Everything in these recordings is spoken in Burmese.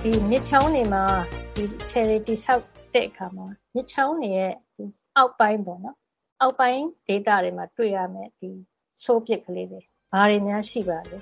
ဒီမြစ်ချောင်းတွေမှာဒီဆယ်တွေတိဆောက်တဲ့အခါမှာမြစ်ချောင်းတွေရဲ့ဒီအောက်ပိုင်းပေါ့နော်အောက်ပိုင်းဒေသတွေမှာတွေ့ရမယ်ဒီဆိုးပစ်ကလေးတွေဘာတွေများရှိပါလဲ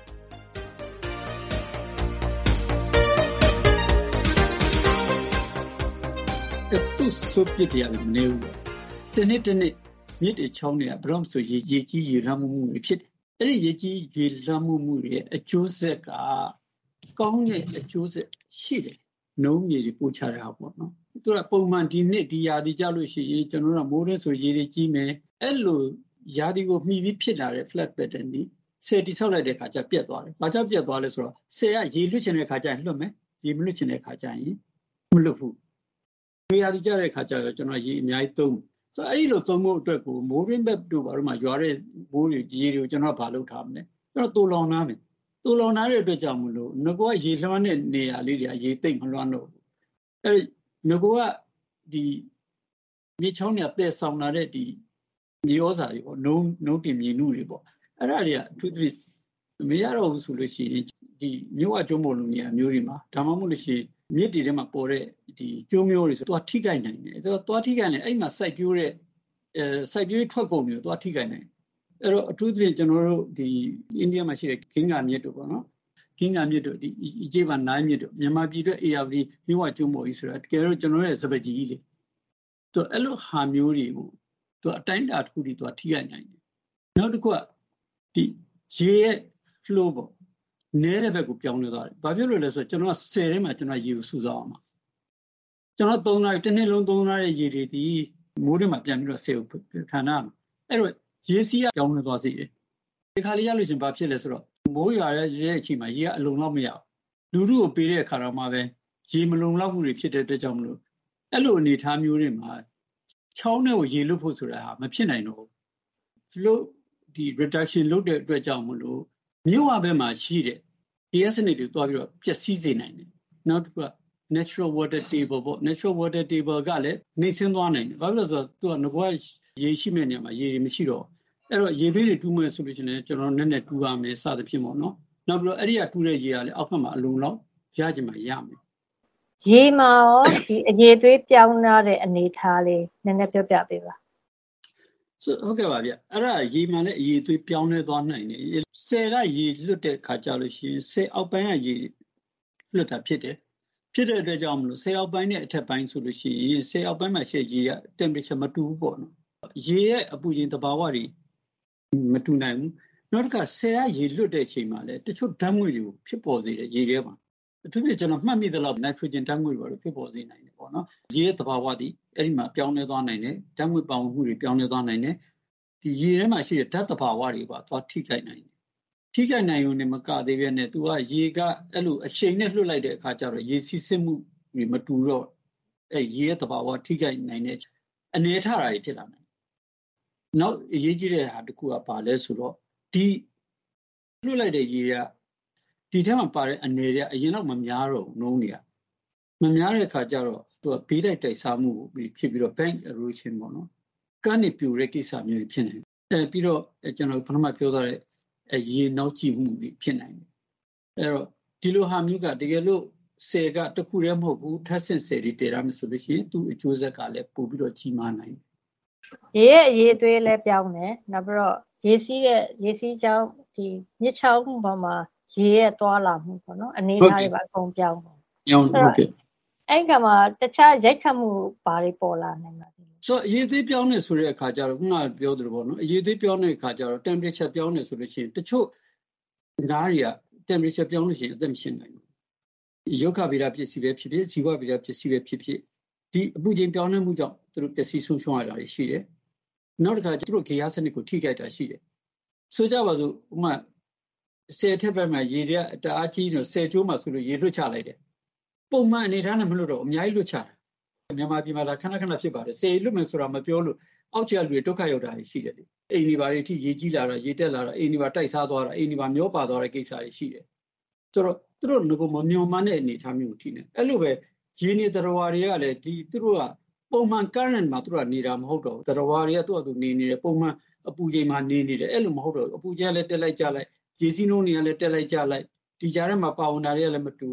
သူဆိုးပစ်တယ်မနေဘူးတနေ့မြစ်တွေချောင်းတွေကဘယ်တော့မှဆိုရေကြီးရေလွှမ်းမှုတွေဖြစ်တယ်အဲ့ဒီရေကြီးရေလွှမ်းမှုတွေအကျိုးဆက်ကကောင်းတဲ့အကျိုးဆက်ရှိတယ်နှုံးမြေတွေပို့ချတာပေါ့နော်သူကပုံမှန်ဒီနှစ်ဒီရာသီကြလို့ရှိရင်ကျွန်တော်တို့ကမိုးရင်းဆိုရေတွေကြီးမယ်အဲ့လိုရာသီကိုမှီပြီးဖြစ်လာတဲ့ flat pattern ဒီဆယ်တိဆောက်လိုက်တဲ့ခါကျပြတ်သွားတယ်။ဘာကြောင့်ပြတ်သွားလဲဆိုတော့ဆယ်ကရေလွှတ်ချင်တဲ့ခါကျရင်လွှတ်မယ်ရေမလွှတ်ချင်တဲ့ခါကျရင်မလွှတ်ဘူး။ဒီရာသီကြတဲ့ခါကျတော့ကျွန်တော်ရေအများကြီးသုံးဆိုတော့အဲ့ဒီလိုသုံးဖို့အတွက်ကိုမိုးရင်းဘက်တို့ဘာလို့မှရွာတဲ့မိုးတွေရေတွေကိုကျွန်တော်ကဘာလုပ်ထားမလဲကျွန်တော်တူလောင်ထားမယ်တူလောင်ထားတဲ့အတွက်ကြောင့်မလို့ငကောကရေလွှမ်းတဲ့နေရာလေးတွေကရေသိမ့်မလွှမ်းတော့ဘူးအဲ့ငကောကဒီမြေချောင်းတွေကတည်ဆောင်လာတဲ့ဒီမြေဩဇာတွေပေါ့နှုံးတင်မြေနုတွေပေါ့အဲ့ဒါတွေကအထူးသဖြင့်မရတော့ဘူးဆိုလို့ရှိရင်ဒီမြို့အကျုံးပေါ်လူနေရာမျိုးတွေမှာဒါမှမဟုတ်လို့ရှိရင်မြစ်တွေထဲမှာပေါ်တဲ့ဒီကျိုးမျိုးတွေဆိုတော့ထိခိုက်နိုင်တယ်အဲ့တော့သွားထိခိုက်နေအဲ့မှာစိုက်ပျိုးတဲ့စိုက်ပျိုးထွက်ကုန်မျိုးသွားထိခိုက်နိုင်အဲ့တော့အထူးသဖြင့်ကျွန်တော်တို့ဒီအိန္ဒိယမှာရှိတဲ့ဂင်္ဂါမြစ်တို့ပေါ့နော်ဂင်္ဂါမြစ်တို့ဒီအကျေးပါနိုင်မြစ်တို့မြန်မာပြည်အတွက် ARD မြို့အကျုံးပေါ်ကြီးဆိုတာတကယ်တော့ကျွန်တော်ရဲ့စပယ်ကြီးကြီးလေသူအဲ့လိုဟာမျိုးတွေကိုသူအတိုင်းတာတစ်ခုတည်းသူထိခိုက်နိုင်တယ်နောက်တစ်ခုကဒီရေရဲ့ flow ပေါ့နဲတဲ့ဘက်ကိုပြောင်းလဲသွားတယ်ဘာဖြစ်လို့လဲဆိုတော့ကျွန်တော်ကဆယ်ထဲမှာကျွန်တော်ရေကိုစုဆောင်းအောင်ပါကျွန်တော်သုံးထားတစ်နှစ်လုံးသုံးထားတဲ့ရေတွေဒီမိုးတွေမှာပြန်ပြီးတော့ဆယ်ကိုခံရမှာအဲ့တော့ရေစီးကပြောင်းလဲသွားစေတယ်ဒီခါလေးရလို့ရှင်ဘာဖြစ်လဲဆိုတော့မိုးရွာတဲ့အချိန်မှာရေကအလုံလောက်မရဘူးလူတို့ကိုပေးတဲ့အခါတော့မှပဲရေမလုံလောက်မှုတွေဖြစ်တဲ့အတွက်ကြောင့်မလို့အဲ့လိုအနေထားမျိုးတွေမှာချောင်းထဲကိုရေလွတ်ဖို့ဆိုတာဟာမဖြစ်နိုင်တော့ဘူး flow ဒီ reduction လုပ်တဲ့အတွက်ကြောင့်မလို့မြို့ဝဘက်မှာရှိတဲ့ DS စနစ်တွေတွားပြီးတော့ပျက်စီးစေနိုင်တယ်နောက်တစ်ခုက natural water table ပေါ့ natural water table ကလည်းနှိမ့်ဆင်းသွားနိုင်တယ်ဘာဖြစ်လို့ဆိုတော့သူကငကွာရေရှိမဲ့နေရာမှာရေတွေမရှိတော့အဲ့တော့ရေတွေတူးမယ်ဆိုလို့ရှိရင်ကျွန်တော်နည်းနည်းတူးရမယ်စသဖြင့်ပေါ့နော်နောက်ပြီးတော့အဲ့ဒီကတူးတဲ့ရေကလည်းအောက်ဘက်မှာအလုံးလောက်ရကြမှာရမယ်ရေမှာရောဒီအရေသွေးပြောင်းလာတဲ့အနေထားလေးနည်းနည်းပြောပြပေးပါဟုတ်ကဲ့ပါဗျအဲ့ဒါရေမှာလည်းအရေသွေးပြောင်းလဲသွားနိုင်တယ်ဆယ်ကရေလွတ်တဲ့ခါကြလို့ရှိရင်ဆယ်အောက်ပိုင်းကရေလွတ်တာဖြစ်တဲ့အတွက်ကြောင့်မလို့ဆယ်အောက်ပိုင်းနဲ့အထက်ပိုင်းဆိုလို့ရှိရင်ဆယ်အောက်ပိုင်းမှာရှိတဲ့ရေက temperature မတူဘူးပေါ့နော်ရေရဲ့အပူချိန်သဘာဝတွေမတူနိုင်ဘူးနောက်တစ်ခါဆယ်ကရေလွတ်တဲ့အချိန်မှာလည်းတချို့ဓာတ်ငွေ့တွေကိုဖြစ်ပေါ်စေတယ်ရေထဲမှာအထူးဖြင့်ကျွန်တော်မှတ်မိသလောက် nitrogen ဓာတ်ငွေ့တွေဖြစ်ပေါ်စေနိုင်တယ်ပေါ့နော်ရေရဲ့သဘာဝတွေအဲ့ဒီမှာပြောင်းလဲသွားနိုင်တယ်ဓာတ်ငွေ့ပေါင်းမှုတွေပြောင်းလဲသွားနိုင်တယ်ဒီရေထဲမှာရှိတဲ့ဓာတ်သဘာဝတွေပါသွားထိခိုက်နိုင်တယ်ထိခိုက်နိုင်ုံနဲ့မကသေးပဲနဲ့သူကရေကအဲ့လိုအရှိန်နဲ့လွှတ်လိုက်တဲ့အခါကျတော့ရေစီးဆင်းမှုတွေမတူတော့အဲ့ရေရဲ့သဘာဝထိခိုက်နိုင်တဲ့အနေထားတွေဖြစ်လာနိုင်နောက်အရေးကြီးတဲ့ဟာတစ်ခုကဘာလဲဆိုတော့ဒီလွှတ်လိုက်တဲ့ရေကဒီထဲမှာပါတဲ့အနေတွေကအရင်တော့မများတော့ဘူးနှုံးတွေကမများတဲ့အခါကျတော့သူကဘေးတိုက်တိုက်စားမှုဖြစ်ပြီးတော့ bank erosion ပေါ့နော်ကမ်းနေပြိုတဲ့ကိစ္စမျိုးတွေဖြစ်နေတယ်ပြီးတော့ကျွန်တော်ပထမပြောထားတဲ့ရေနောက်ကျမှုတွေဖြစ်နိုင်တယ်အဲ့တော့ဒီလိုဟာမျိုးကတကယ်လို့ဆယ်ကတစ်ခုတည်းမဟုတ်ဘူးထပ်ဆင့်ဆယ်တွေတည်ရမယ်ဆိုလို့ရှိရင်သူ့အကျိုးဆက်ကလည်းပို့ပြီးတော့ကြီးမားနိုင်ရေရဲ့အရေးသွေးလည်းပြောင်းတယ်နောက်ပြီးတော့ရေစီးကြောင်းဒီမြစ်ချောင်းပေါ်မှာရေရဲ့သွားလာမှုပေါ့နော်အနေထားတွေပါအကုန်ပြောင်းတယ်ဟုတ်ကဲ့အဲ့ကမှာတခြားရိုက်ခတ်မှုဘာတွေပေါ်လာနိုင်မှာလဲဆိုအရေးသေးပြောင်းနေဆိုတဲ့အခါကျတော့ခုနကပြောသလိုပေါ့နော်အရေးသေးပြောင်းတဲ့အခါကျတော့ temperature ပြောင်းနေဆိုလို့ရှိရင်တချို့ငါးတွေက temperature ပြောင်းလို့ရှိရင်အသက်မရှင်နိုင်ဘူးရုက္ခဗေဒပစ္စည်းပဲဖြစ်ဖြစ်ဇီဝဗေဒပစ္စည်းပဲဖြစ်ဖြစ်ဒီအပူချိန်ပြောင်းလဲမှုကြောင့်သူတို့ပျက်စီးဆုံးရှုံးရတာရှိတယ်နောက်တစ်ခါသူတို့ဂေယစနစ်ကိုထိခိုက်တာရှိတယ်ဆိုကြပါစို့ဥမာဆယ်ထက်ဘက်မှာရေတွေကတအားကြီးနေဆယ်ကျိုးမှာဆိုလို့ရေလွှတ်ချလိုက်တယ်ပုံမှန်အနေထားနဲ့မလွှတ်တော့အများကြီးလွှတ်ချတာမြန်မာပြည်မှာဒါခဏဖြစ်ပါတယ်ဆယ်လွှတ်မယ်ဆိုတာမပြောလို့အောက်ခြေကလူတွေဒုက္ခရောက်တာရှိတယ်လေအိမ်ဒီဘာတွေအထိရေကြီးလာတာရေတက်လာတာအိမ်ဒီဘာတိုက်စားသွားတာအိမ်ဒီဘာမျောပါသွားတဲ့ကိစ္စတွေရှိတယ်ဆိုတော့သူတို့ငကိုမမျောမှန်းတဲ့အနေထားမျိုးထိနေအဲ့လိုပဲရေနေတရဝါတွေကလည်းဒီသူတို့ကပုံမှန် current မှာသူတို့ကနေတာမဟုတ်တော့ဘူးတရဝါတွေကသူ့အတူနေနေတယ်ပုံမှန်အပူချိန်မှာနေနေတယ်အဲ့လိုမဟုတ်တော့အပူချိန်လည်းတက်လိုက်ကြလိုက်ရေစီးနှုန်းတွေကလည်းတက်လိုက်ကြလိုက်ဒီကြားထဲမှာပါဝင်တာတွေကလည်းမတူ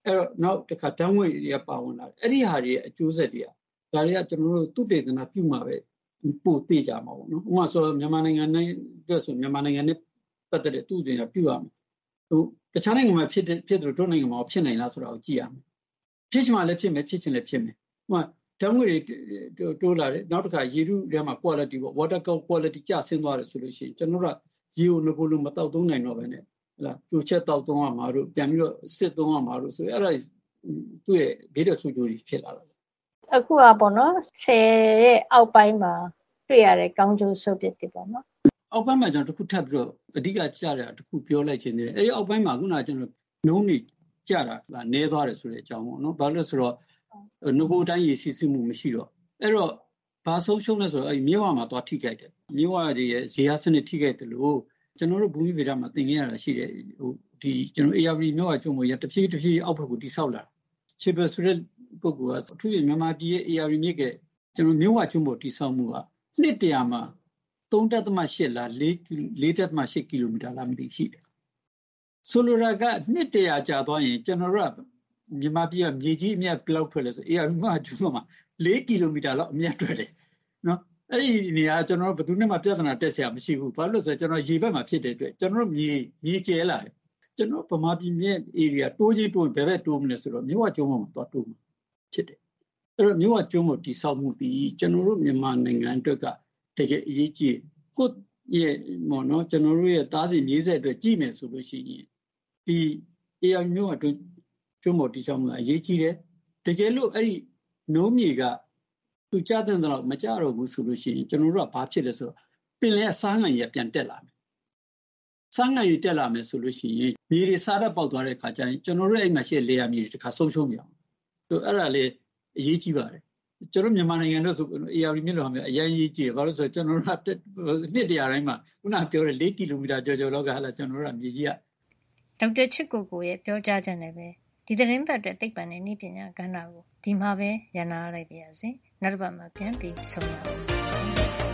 အဲ့တော့နောက်တစ်ခါဓာတ်ငွေ့တွေကပါဝင်လာတယ်အဲ့ဒီဟာတွေရဲ့အကျိုးဆက်တွေကဒါတွေကကျွန်တော်တို့သူတေသနာပြုမှာပဲပို့သိကြမှာပေါ့နော်ဥပမာဆိုမြန်မာနိုင်ငံနဲ့အတွက်ဆိုမြန်မာနိုင်ငံနဲ့ပတ်သက်တဲ့သူတေသနာပြုရမယ်တခြားနိုင်ငံမှာဖြစ်တယ်တို့နိုင်ငံမှာဖြစ်နိုင်လားဆိုတာကိုကြည့်ရမယ်ဖြစ်ချင်မှလည်းဖြစ်မယ်ဖြစ်ချင်လည်းဖြစ်မယ်ဥပမာဓာတ်ငွေ့တွေတိုးလာတယ်နောက်တစ်ခါရေထုထဲမှာ quality ပေါ့ water quality ကျဆင်းသွားတယ်ဆိုလို့ရှိရင်ကျွန်တော်တို့ကရေကိုငကိုလိုမတောက်သုံးနိုင်တော့ပဲနဲ့ဟုတ်လားပြိုချက်တောက်သုံးရမှာတို့ပြန်ပြီးတော့စစ်သုံးရမှာတို့ဆိုအဲ့ဒါသူ့ရဲ့ဘေးတဲ့ဆိုးကျိုးတွေဖြစ်လာတာအခုကပေါ့နော်ဆယ်ရဲ့အောက်ပိုင်းမှာတွေ့ရတဲ့ကောင်းကျိုးဆိုးပြစ်တွေပေါ့နော်အောက်ပိုင်းမှာကျွန်တော်တခုထပ်ပြီးတော့အဓိကကြားတာတခုပြောလိုက်ခြင်းတယ်အဲ့ဒီအောက်ပိုင်းမှာခုနကကျွန်တော်နှုံးနေကြတာကနည်းသွားတယ်ဆိုတဲ့အကြောင်းပေါ့နော်ဘာလို့လဲဆိုတော့ငကိုတိုင်းရေစီးဆင်းမှုမရှိတော့အဲ့တော့ဘာဆုံးရှုံးလဲဆိုတော့အဲ့မြေဝါမှာသွားထိခိုက်တယ်မြေဝါတွေရဲ့ဇေယျစနစ်ထိခိုက်တယ်လို့ကျွန်တော်တို့ဘူမိဗေဒမှာသင်ခဲ့ရတာရှိတယ်ဒီကျွန်တော် ARV မြေဝါကျုံပေါ်ရတဖြည်းဖြည်းအောက်ဘက်ကိုတိဆောက်လာချေဘယ်ဆိုတဲ့ပုဂ္ဂိုလ်ကအထူးဖြင့်မြန်မာပြည်ရဲ့ ARV မြစ်ကကျွန်တော်မြေဝါကျုံပေါ်တိဆောက်မှုကနှစ်တရာမှာ3.8 လား4.8 ကီလိုမီတာလားမသိရှိတယ်ဆိုလိုတာကနှစ်တရာကြာသွားရင်ကျွန်တော်တို့ကမြန်မာပြည်ကမြေကြီးအမြတ်ဘယ်လောက်ထွက်လဲဆို ARV မှာကျုံမှာ4 ကီလိုမီတာလောက်အမြတ်ထွက်တယ်နော်အဲ့ဒီနေရာကျွန်တော်တို့ဘယ်သူနဲ့မှပြဿနာတက်เสียမရှိဘူးဘာလို့လဲဆိုတော့ကျွန်တော်ရေဘက်မှာဖြစ်တဲ့အတွက်ကျွန်တော်တို့မြေကျဲလာတယ်ကျွန်တော်ဗမာပြည်မြစ် area တိုးကြီးတိုးဘယ်ဘက်တိုးမလဲဆိုတော့မြို့ဝကျုံမှာသွားတိုးမှာဖြစ်တယ်အဲ့တော့မြို့ဝကျုံကိုတိဆောက်မှုတည်ကျွန်တော်တို့မြန်မာနိုင်ငံအတွက်ကတကယ်အရေးကြီးကိုရဲ့မော်နော်ကျွန်တော်တို့ရဲ့သားစီမြေးဆက်အတွက်ကြည့်မယ်ဆိုလို့ရှိရင်ဒီ AR မြို့ဝကျုံပေါ်တိဆောက်မှုအရေးကြီးတယ်တကယ်လို့အဲ့ဒီနှုံးမြေကသူကြတဲ့တော့မကြတော့ဘူးဆိုလို့ရှိရင်ကျွန်တော်တို့ကဘာဖြစ်လဲဆိုတော့ပင်လယ်စားငံကြီးပြန်တက်လာမယ်စားငံကြီးတက်လာမယ်ဆိုလို့ရှိရင်မြေတွေစားတတ်ပေါက်သွားတဲ့ခါကျရင်ကျွန်တော်တို့အဲ့မှာရှိတဲ့လေယာမြေတွေတခါဆုံးရှုံးပြန်ဆိုအဲ့ဒါလေအရေးကြီးပါတယ်ကျွန်တော်မြန်မာနိုင်ငံတို့ဆို AR မြစ်လိုဟာမျိုးအရင်ရေးကြည့်တယ်ဘာလို့ဆိုတော့ကျွန်တော်တို့နှစ်တရာတိုင်းမှာခုနပြောတဲ့4 ကီလိုမီတာကျော်လောက်ကဟာလာကျွန်တော်တို့ကမြေကြီးကဒေါက်တာချစ်ကိုရဲ့ပြောကြားချက်နဲ့ပဲဒီသတင်းပတ်တဲ့သိပ္ပံနဲ့နည်းပညာကဏ္ဍကိုဒီမှာပဲရန်နာလိုက်ပါရစေနောက်တစ်ပတ်မှာပြန်ပြီးဆုံရအောင်